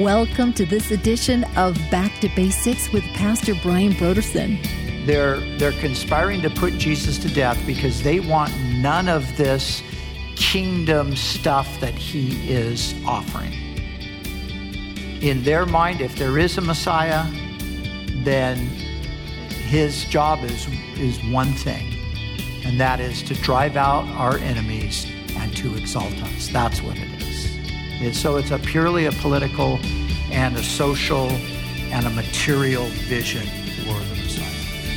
Welcome to this edition of Back to Basics with Pastor Brian Brodersen. They're conspiring to put Jesus to death because they want none of this kingdom stuff that he is offering. In their mind, if there is a Messiah, then his job is one thing, and that is to drive out our enemies and to exalt us. That's what it is. So it's purely a political and a social and a material vision for the Messiah.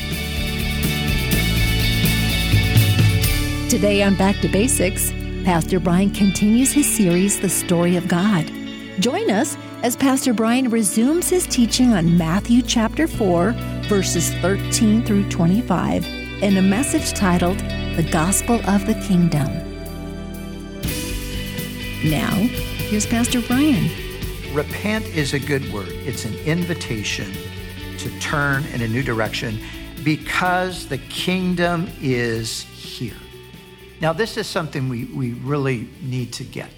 Today on Back to Basics, Pastor Brian continues his series, The Story of God. Join us as Pastor Brian resumes his teaching on Matthew chapter 4, verses 13 through 25, in a message titled, The Gospel of the Kingdom. Now, here's Pastor Brian. Repent is a good word. It's an invitation to turn in a new direction because the kingdom is here. Now, this is something we really need to get.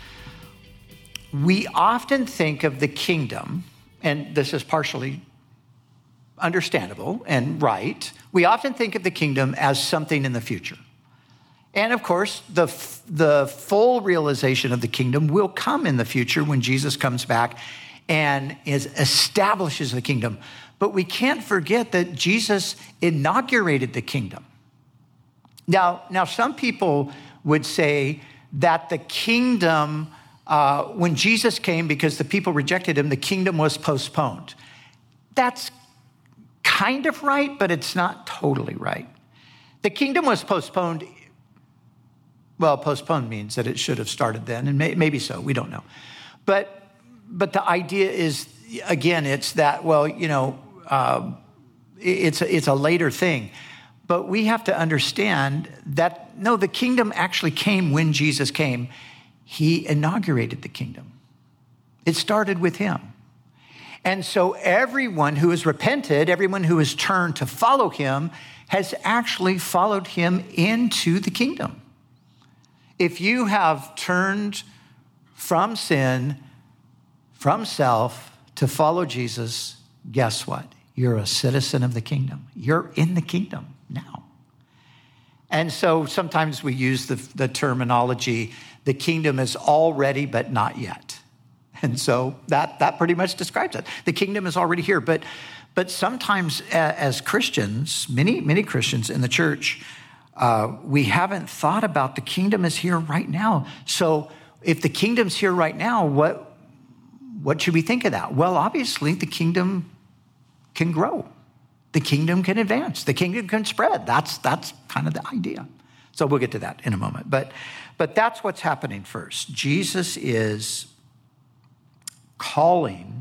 We often think of the kingdom, and this is partially understandable and right. We often think of the kingdom as something in the future. And of course, the full realization of the kingdom will come in the future when Jesus comes back and establishes the kingdom. But we can't forget that Jesus inaugurated the kingdom. Now, some people would say that the kingdom, when Jesus came, because the people rejected him, the kingdom was postponed. That's kind of right, but it's not totally right. The kingdom was postponed. Well, postponed means that it should have started then, and maybe so. We don't know. But the idea is, again, it's that, it's a later thing. But we have to understand that, no, the kingdom actually came when Jesus came. He inaugurated the kingdom. It started with him. And so everyone who has repented, everyone who has turned to follow him, has actually followed him into the kingdom. If you have turned from sin, from self, to follow Jesus, guess what? You're a citizen of the kingdom. You're in the kingdom now. And so sometimes we use the terminology, the kingdom is already but not yet. And so that pretty much describes it. The kingdom is already here. But sometimes as Christians, many Christians in the church, we haven't thought about the kingdom is here right now. So if the kingdom's here right now, what should we think of that? Well, obviously the kingdom can grow. The kingdom can advance. The kingdom can spread. That's kind of the idea. So we'll get to that in a moment. But that's what's happening first. Jesus is calling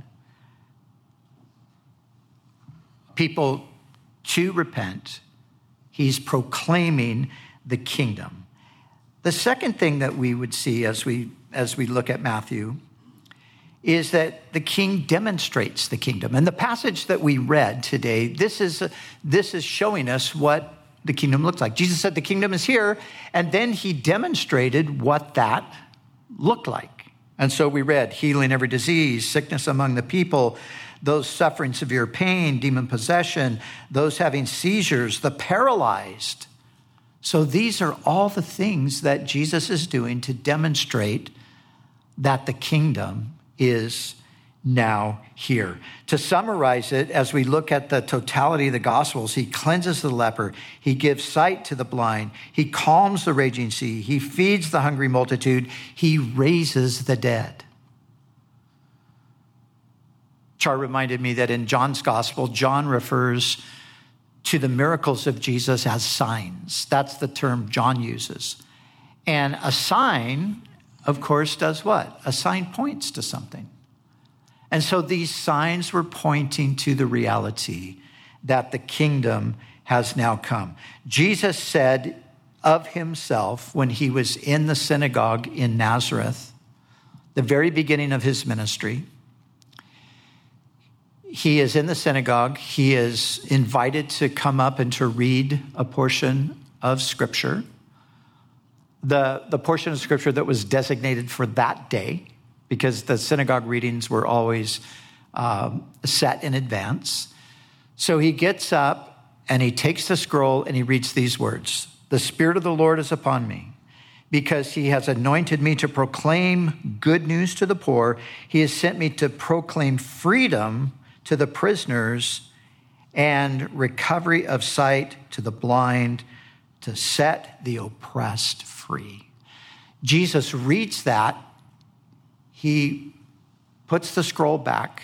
people to repent. He's proclaiming the kingdom. The second thing that we would see as we look at Matthew is that the king demonstrates the kingdom. And the passage that we read today, this is showing us what the kingdom looks like. Jesus said the kingdom is here, and then he demonstrated what that looked like. And so we read, healing every disease, sickness among the people, those suffering severe pain, demon possession, those having seizures, the paralyzed. So these are all the things that Jesus is doing to demonstrate that the kingdom is now here. To summarize it, as we look at the totality of the Gospels, he cleanses the leper, he gives sight to the blind, he calms the raging sea, he feeds the hungry multitude, he raises the dead. Char reminded me that in John's Gospel, John refers to the miracles of Jesus as signs. That's the term John uses. And a sign, of course, does what? A sign points to something. And so these signs were pointing to the reality that the kingdom has now come. Jesus said of himself when he was in the synagogue in Nazareth, the very beginning of his ministry, he is in the synagogue. He is invited to come up and to read a portion of Scripture. The portion of Scripture that was designated for that day. because the synagogue readings were always set in advance. So he gets up and he takes the scroll and he reads these words. The Spirit of the Lord is upon me, because he has anointed me to proclaim good news to the poor. He has sent me to proclaim freedom to the prisoners and recovery of sight to the blind, to set the oppressed free. Jesus reads that. He puts the scroll back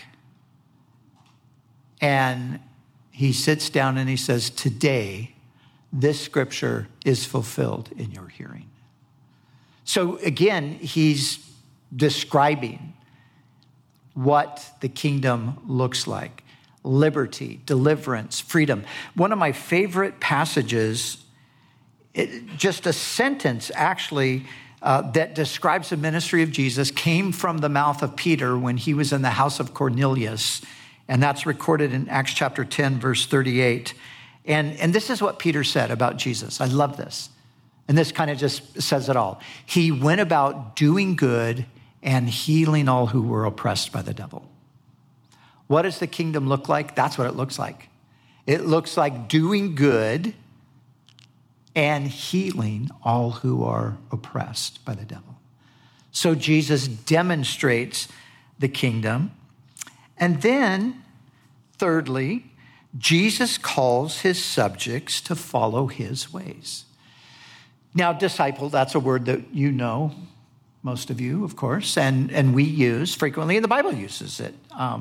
and he sits down and he says, today, this scripture is fulfilled in your hearing. So again, he's describing what the kingdom looks like. Liberty, deliverance, freedom. One of my favorite passages, just a sentence actually, that describes the ministry of Jesus came from the mouth of Peter when he was in the house of Cornelius. And that's recorded in Acts chapter 10, verse 38. And this is what Peter said about Jesus. I love this. And this kind of just says it all. He went about doing good and healing all who were oppressed by the devil. What does the kingdom look like? That's what it looks like. It looks like doing good and healing all who are oppressed by the devil. So Jesus demonstrates the kingdom. And then, thirdly, Jesus calls his subjects to follow his ways. Now, disciple, that's a word that you know, most of you, of course, and we use frequently, and the Bible uses it.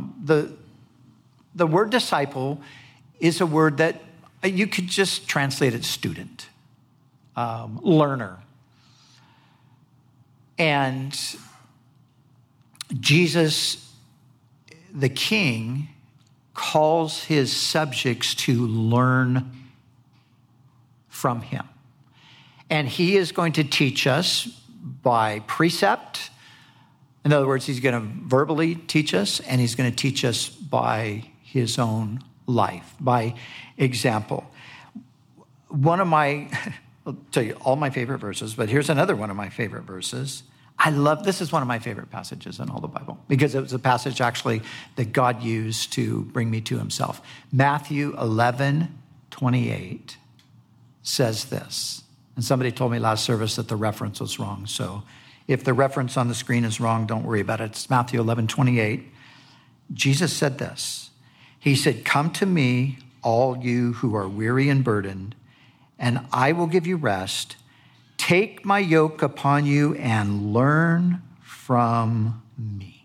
The word disciple is a word that you could just translate it student, learner. And Jesus, the King, calls his subjects to learn from him. And he is going to teach us by precept. In other words, he's going to verbally teach us, and he's going to teach us by his own life, by example. I'll tell you all my favorite verses, but here's another one of my favorite verses. This is one of my favorite passages in all the Bible, because it was a passage actually that God used to bring me to himself. Matthew 11:28 says this. And somebody told me last service that the reference was wrong. So if the reference on the screen is wrong, don't worry about it. It's Matthew 11:28. Jesus said this. He said, come to me, all you who are weary and burdened, and I will give you rest. Take my yoke upon you and learn from me.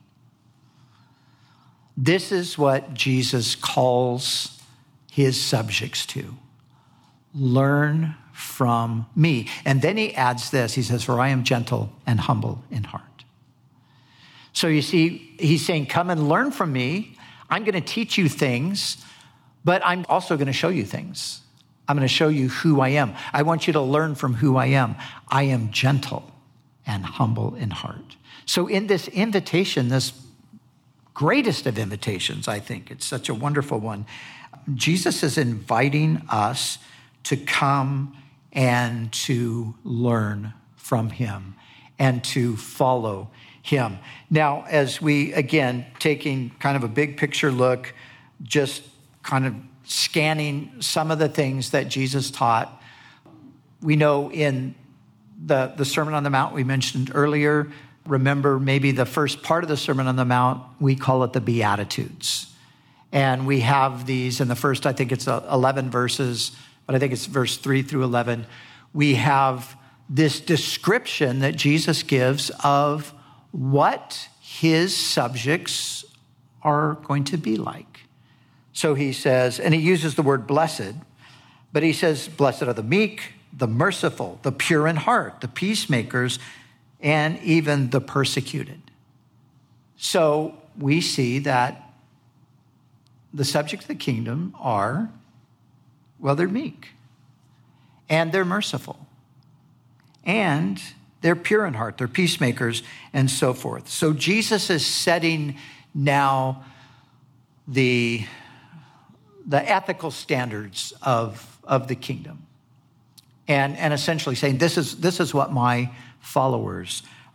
This is what Jesus calls his subjects to. Learn from me. And then he adds this. He says, for I am gentle and humble in heart. So you see, he's saying, come and learn from me. I'm going to teach you things, but I'm also going to show you things. I'm going to show you who I am. I want you to learn from who I am. I am gentle and humble in heart. So in this invitation, this greatest of invitations, I think, it's such a wonderful one, Jesus is inviting us to come and to learn from him and to follow him. Now, as we, again, taking kind of a big picture look, just kind of scanning some of the things that Jesus taught, we know in the Sermon on the Mount we mentioned earlier, remember maybe the first part of the Sermon on the Mount, we call it the Beatitudes. And we have these in the first, I think it's 11 verses, but I think it's verse 3 through 11. We have this description that Jesus gives of what his subjects are going to be like. So he says, and he uses the word blessed, but he says, blessed are the meek, the merciful, the pure in heart, the peacemakers, and even the persecuted. So we see that the subjects of the kingdom are, well, they're meek, and they're merciful, and they're pure in heart, they're peacemakers, and so forth. So Jesus is setting now the ethical standards of the kingdom, and essentially saying, this is what my followers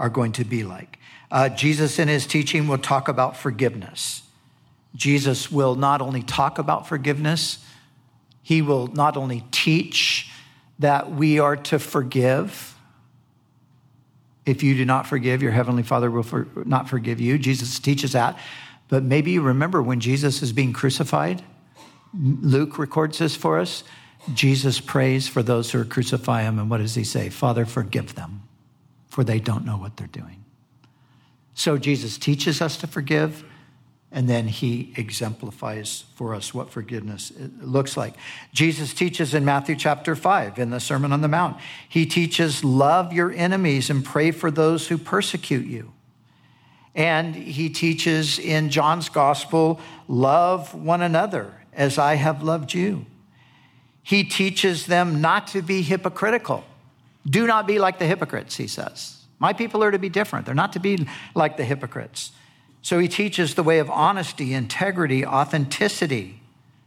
are going to be like. Jesus in his teaching will talk about forgiveness. Jesus will not only talk about forgiveness, he will not only teach that we are to forgive. If you do not forgive, your heavenly Father will not forgive you. Jesus teaches that. But maybe you remember when Jesus is being crucified, Luke records this for us. Jesus prays for those who crucify him. And what does he say? Father, forgive them, for they don't know what they're doing. So Jesus teaches us to forgive, and then he exemplifies for us what forgiveness looks like. Jesus teaches in Matthew chapter 5 in the Sermon on the Mount. He teaches, love your enemies and pray for those who persecute you. And he teaches in John's gospel, love one another as I have loved you. He teaches them not to be hypocritical. Do not be like the hypocrites, he says. My people are to be different. They're not to be like the hypocrites. So he teaches the way of honesty, integrity, authenticity.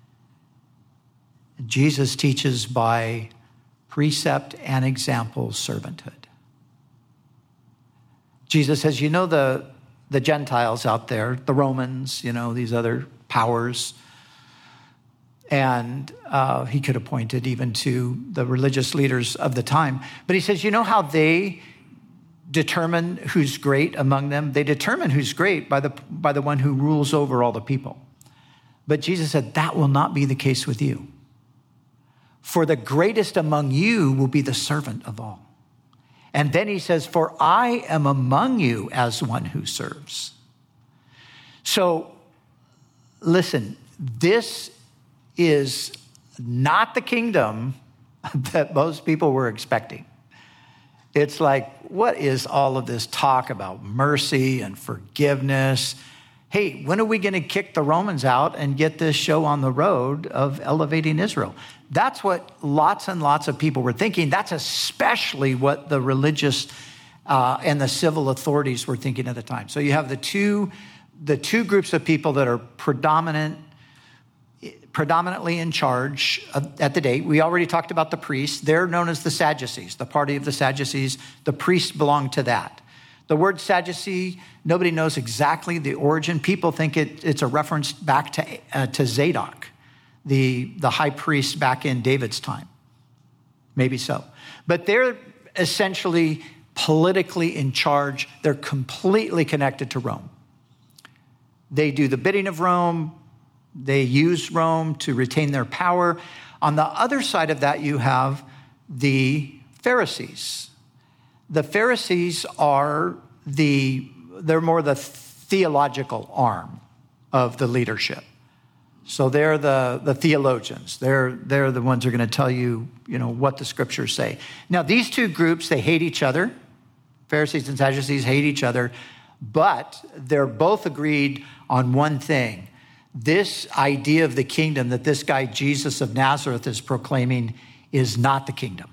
Jesus teaches by precept and example servanthood. Jesus says, you know the Gentiles out there, the Romans, these other powers. And he could have pointed even to the religious leaders of the time. But he says, you know how they determine who's great among them? They determine who's great by the one who rules over all the people. But Jesus said, that will not be the case with you. For the greatest among you will be the servant of all. And then he says, for I am among you as one who serves. So listen, this is not the kingdom that most people were expecting. It's like, what is all of this talk about mercy and forgiveness? Hey, when are we going to kick the Romans out and get this show on the road of elevating Israel? That's what lots and lots of people were thinking. That's especially what the religious and the civil authorities were thinking at the time. So you have the two groups of people that are predominantly in charge at the date. We already talked about the priests. They're known as the Sadducees, the party of the Sadducees. The priests belong to that. The word Sadducee, nobody knows exactly the origin. People think it's a reference back to Zadok, the high priest back in David's time. Maybe so. But they're essentially politically in charge. They're completely connected to Rome. They do the bidding of Rome. They use Rome to retain their power. On the other side of that, you have the Pharisees. The Pharisees they're more the theological arm of the leadership. So they're the theologians. They're the ones who are going to tell you, what the scriptures say. Now, these two groups, they hate each other. Pharisees and Sadducees hate each other, but they're both agreed on one thing. This idea of the kingdom that this guy Jesus of Nazareth is proclaiming is not the kingdom.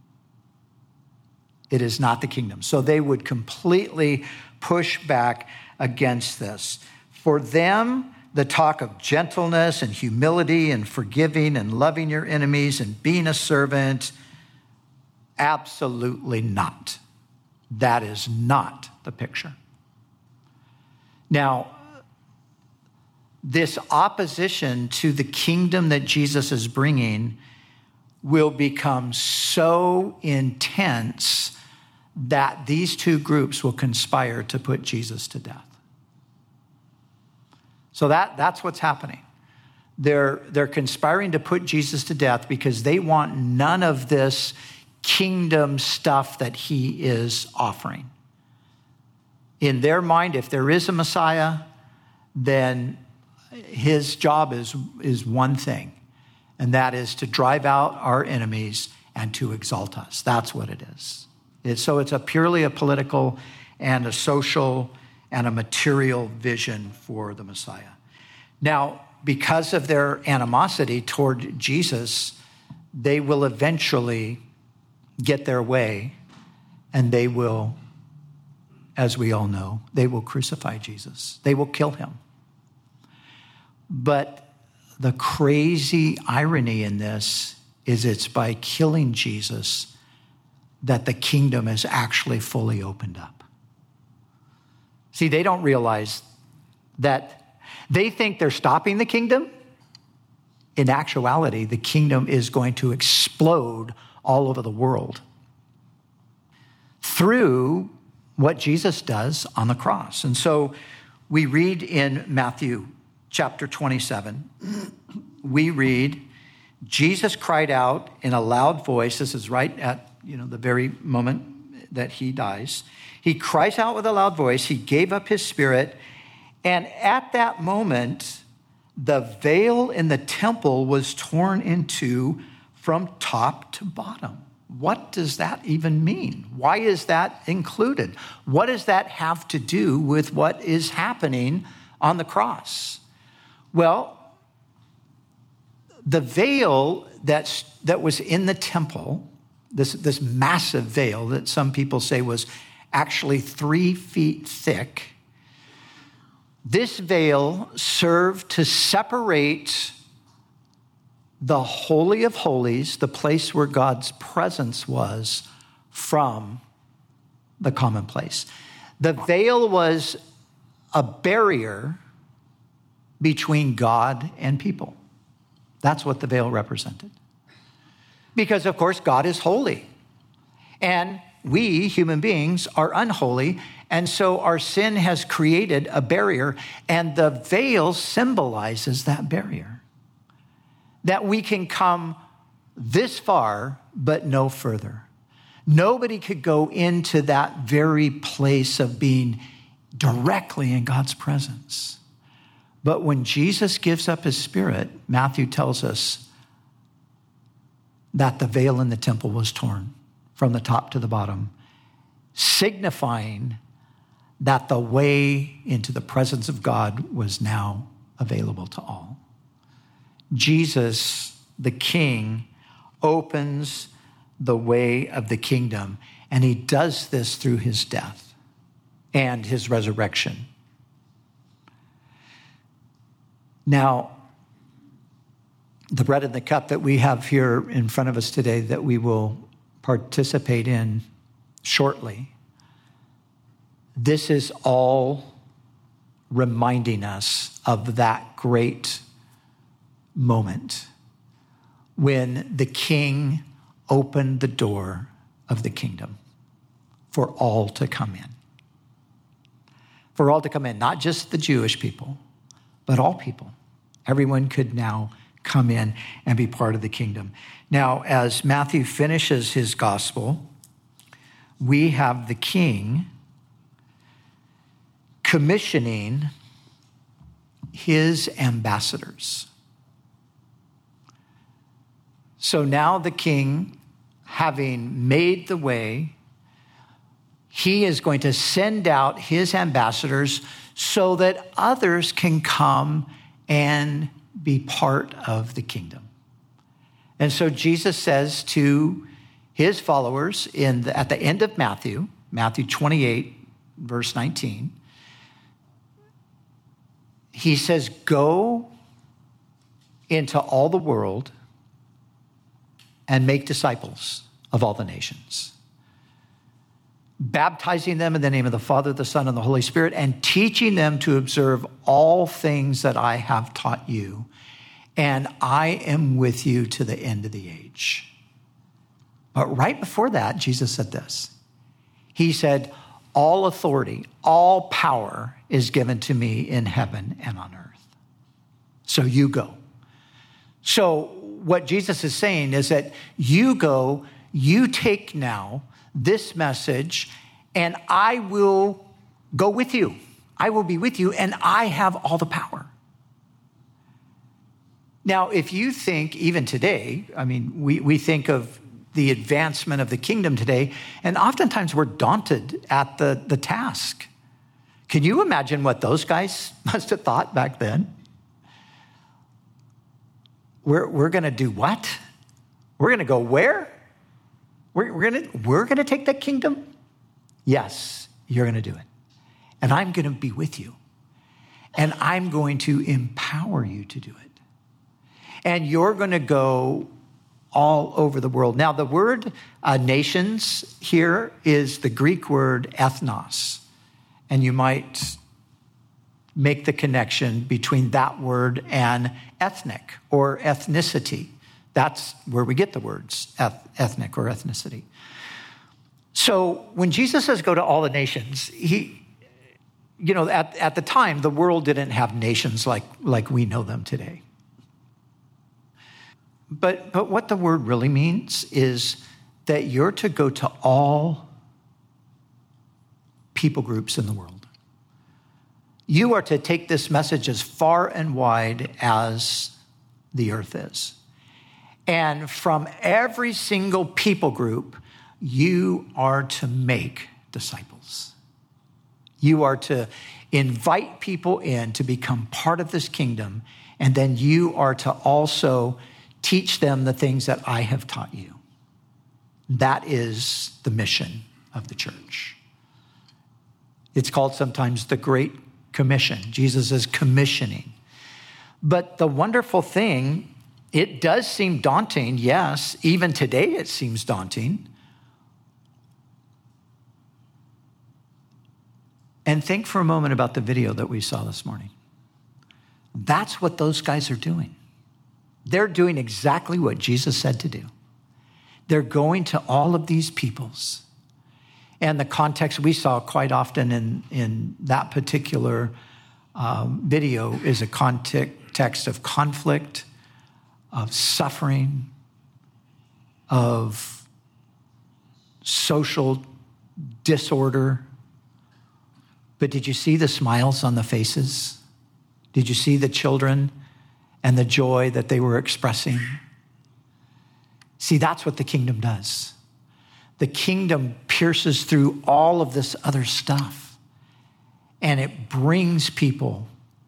It is not the kingdom. So they would completely push back against this. For them, the talk of gentleness and humility and forgiving and loving your enemies and being a servant, absolutely not. That is not the picture. Now, this opposition to the kingdom that Jesus is bringing will become so intense that these two groups will conspire to put Jesus to death. So that's what's happening. They're conspiring to put Jesus to death because they want none of this kingdom stuff that he is offering. In their mind, if there is a Messiah, then his job is one thing, and that is to drive out our enemies and to exalt us. That's what it is. So it's purely a political and a social and a material vision for the Messiah. Now, because of their animosity toward Jesus, they will eventually get their way, and they will, as we all know, they will crucify Jesus. They will kill him. But the crazy irony in this is it's by killing Jesus that the kingdom is actually fully opened up. See, they don't realize that they think they're stopping the kingdom. In actuality, the kingdom is going to explode all over the world through what Jesus does on the cross. And so we read in Matthew chapter 27, we read, Jesus cried out in a loud voice. This is right at the very moment that he dies. He cries out with a loud voice. He gave up his spirit. And at that moment, the veil in the temple was torn in two from top to bottom. What does that even mean? Why is that included? What does that have to do with what is happening on the cross? Well, the veil that was in the temple, this massive veil that some people say was actually 3 feet thick, this veil served to separate the Holy of Holies, the place where God's presence was, from the commonplace. The veil was a barrier between God and people. That's what the veil represented. Because, of course, God is holy. And we, human beings, are unholy. And so our sin has created a barrier. And the veil symbolizes that barrier. That we can come this far, but no further. Nobody could go into that very place of being directly in God's presence. But when Jesus gives up his spirit, Matthew tells us that the veil in the temple was torn from the top to the bottom, signifying that the way into the presence of God was now available to all. Jesus, the King, opens the way of the kingdom, and he does this through his death and his resurrection. Now, the bread and the cup that we have here in front of us today that we will participate in shortly, this is all reminding us of that great moment when the King opened the door of the kingdom for all to come in. For all to come in, not just the Jewish people, but all people. Everyone could now come in and be part of the kingdom. Now, as Matthew finishes his gospel, we have the King commissioning his ambassadors. So now the King, having made the way, he is going to send out his ambassadors so that others can come and be part of the kingdom. And so Jesus says to his followers at the end of Matthew 28, verse 19, he says, go into all the world and make disciples of all the nations, baptizing them in the name of the Father, the Son, and the Holy Spirit, and teaching them to observe all things that I have taught you. And I am with you to the end of the age. But right before that, Jesus said this. He said, all authority, all power is given to me in heaven and on earth. So you go. So what Jesus is saying is that you go, you take now this message, and I will go with you. I will be with you, and I have all the power. Now, if you think even today, we think of the advancement of the kingdom today, and oftentimes we're daunted at the task. Can you imagine what those guys must have thought back then? We're going to do what? We're going to go where? We're going to take that kingdom? Yes, you're going to do it. And I'm going to be with you. And I'm going to empower you to do it. And you're going to go all over the world. Now, the word nations here is the Greek word ethnos. And you might make the connection between that word and ethnic or ethnicity. That's where we get the words ethnic or ethnicity. So when Jesus says go to all the nations, at the time, the world didn't have nations like we know them today. But what the word really means is that you're to go to all people groups in the world. You are to take this message as far and wide as the earth is. And from every single people group, you are to make disciples. You are to invite people in to become part of this kingdom, and then you are to also teach them the things that I have taught you. That is the mission of the church. It's called sometimes the Great Commission. Jesus is commissioning. But the wonderful thing, it does seem daunting. Yes, even today it seems daunting. And think for a moment about the video that we saw this morning. That's what those guys are doing. They're doing exactly what Jesus said to do. They're going to all of these peoples. And the context we saw quite often in that particular video is a context of conflict, of suffering, of social disorder. But did you see the smiles on the faces? Did you see the children and the joy that they were expressing? See, that's what the kingdom does. The kingdom pierces through all of this other stuff, and it brings people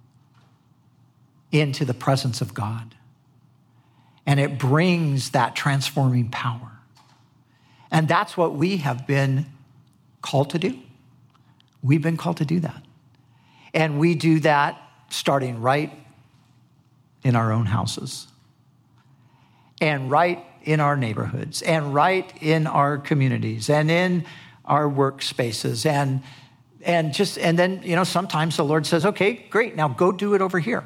into the presence of God. And it brings that transforming power. And that's what we have been called to do. We've been called to do that. And we do that starting right in our own houses, and right in our neighborhoods, and right in our communities, and in our workspaces. And then, sometimes the Lord says, okay, great, now go do it over here.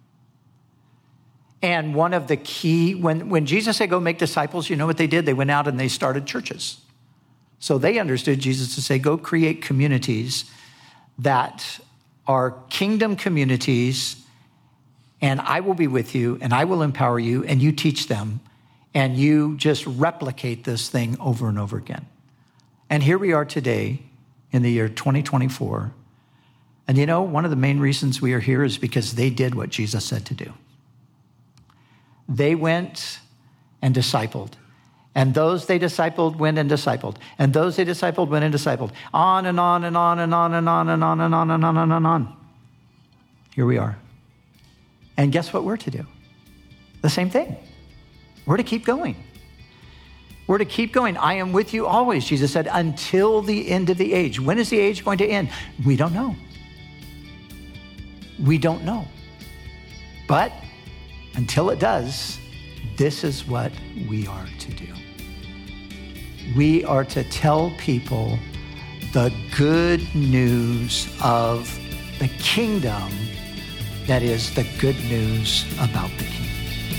And one of the key, when Jesus said go make disciples, you know what they did? They went out and they started churches. So they understood Jesus to say, go create communities that are kingdom communities, and I will be with you, and I will empower you, and you teach them, and you just replicate this thing over and over again. And here we are today in the year 2024. And one of the main reasons we are here is because they did what Jesus said to do. They went and discipled. And those they discipled went and discipled. And those they discipled went and discipled. On and on and on and on and on and on and on and on and on and on. Here we are. And guess what we're to do? The same thing. We're to keep going. We're to keep going. I am with you always, Jesus said, until the end of the age. When is the age going to end? We don't know. We don't know. But until it does, this is what we are to do. We are to tell people the good news of the kingdom, that is the good news about the kingdom.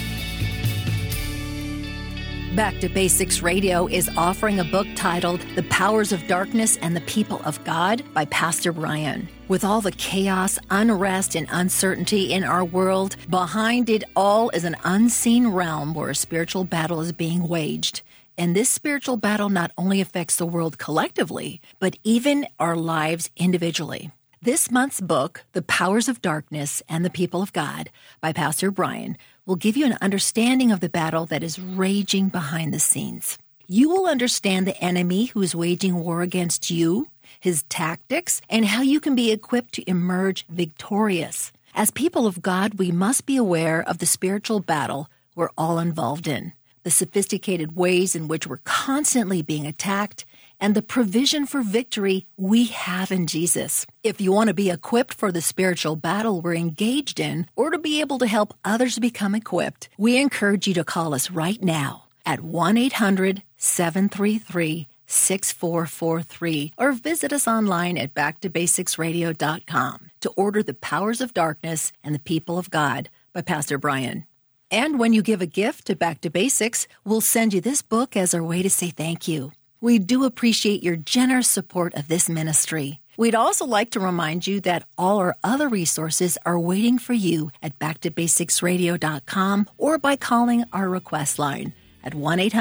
Back to Basics Radio is offering a book titled The Powers of Darkness and the People of God by Pastor Brian. With all the chaos, unrest, and uncertainty in our world, behind it all is an unseen realm where a spiritual battle is being waged. And this spiritual battle not only affects the world collectively, but even our lives individually. This month's book, The Powers of Darkness and the People of God by Pastor Brian, will give you an understanding of the battle that is raging behind the scenes. You will understand the enemy who is waging war against you, his tactics, and how you can be equipped to emerge victorious. As people of God, we must be aware of the spiritual battle we're all involved in, the sophisticated ways in which we're constantly being attacked, and the provision for victory we have in Jesus. If you want to be equipped for the spiritual battle we're engaged in, or to be able to help others become equipped, we encourage you to call us right now at 1-800-733-3733. 800-733-6443 or visit us online at backtobasicsradio.com to order The Powers of Darkness and the People of God by Pastor Brian. And when you give a gift to Back to Basics, we'll send you this book as our way to say thank you. We do appreciate your generous support of this ministry. We'd also like to remind you that all our other resources are waiting for you at backtobasicsradio.com or by calling our request line at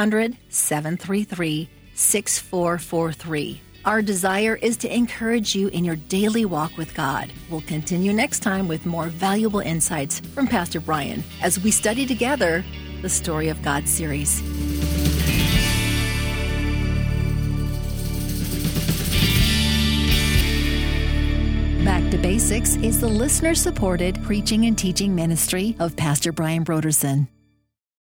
1-800-733-6443. Our desire is to encourage you in your daily walk with God. We'll continue next time with more valuable insights from Pastor Brian as we study together the Story of God series. Back to Basics is the listener-supported preaching and teaching ministry of Pastor Brian Brodersen.